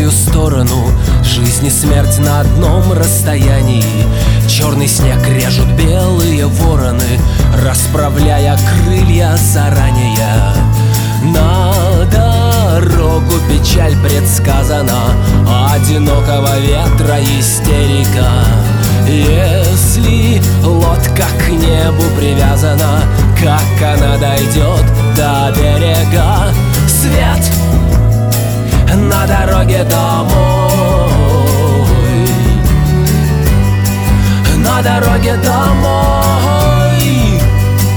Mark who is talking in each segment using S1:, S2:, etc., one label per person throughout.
S1: твою сторону. Жизнь и смерть на одном расстоянии. Черный снег режут белые вороны, расправляя крылья заранее. На дорогу печаль предсказана, одинокого ветра истерика. Если лодка к небу привязана, как она дойдет до берега? Свет на дороге домой, на дороге домой.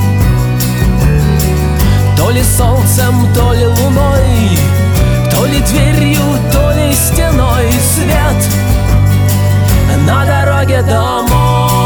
S1: То ли солнцем, то ли луной, то ли дверью, то ли стеной. Свет на дороге домой.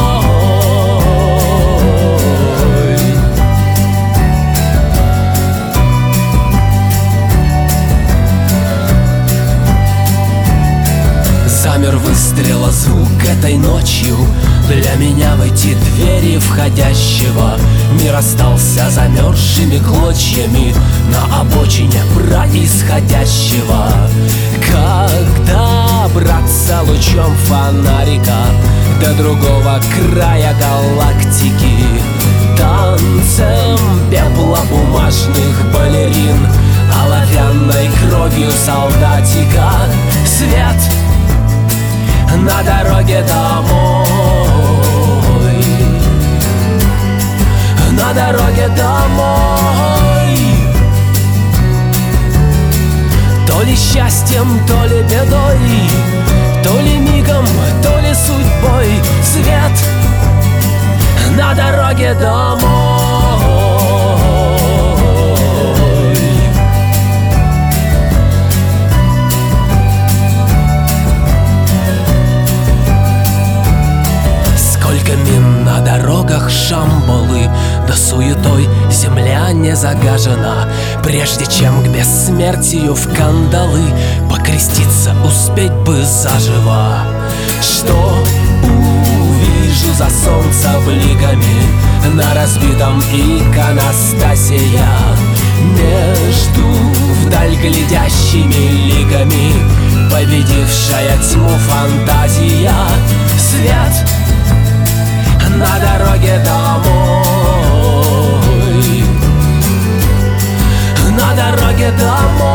S1: Замер выстрела звук этой ночью. Для меня в эти двери входящего мир остался замерзшими клочьями на обочине происходящего. Когда браться лучом фонарика до другого края галактики, танцем пепла бумажных балерин, оловянной кровью солдатика. Свет на дороге домой, на дороге домой. То ли счастьем, то ли бедой, то ли мигом, то ли судьбой. Свет на дороге домой. Сколько мин на дорогах Шамбалы, да суетой земля не загажена. Прежде чем к бессмертию в кандалы покреститься успеть бы заживо. Что увижу за солнцебликами на разбитом иконостасе я? Между вдаль глядящими ликами победившая тьму фантазия. Свет на дороге домой, на дороге домой.